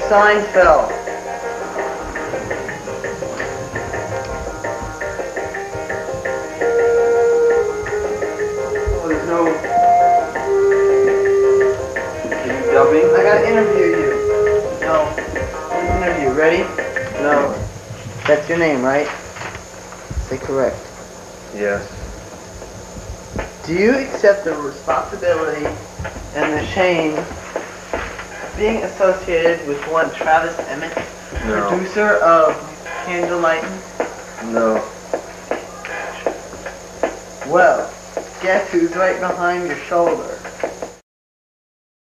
Seinfeld. Oh, there's no... Are you dubbing? I gotta interview you. No. Interview. Ready? No. That's your name, right? Say correct. Yes. Do you accept the responsibility and the shame of being associated with one Travis Emmett, No. producer of Candlelighting? No. Well, guess who's right behind your shoulder?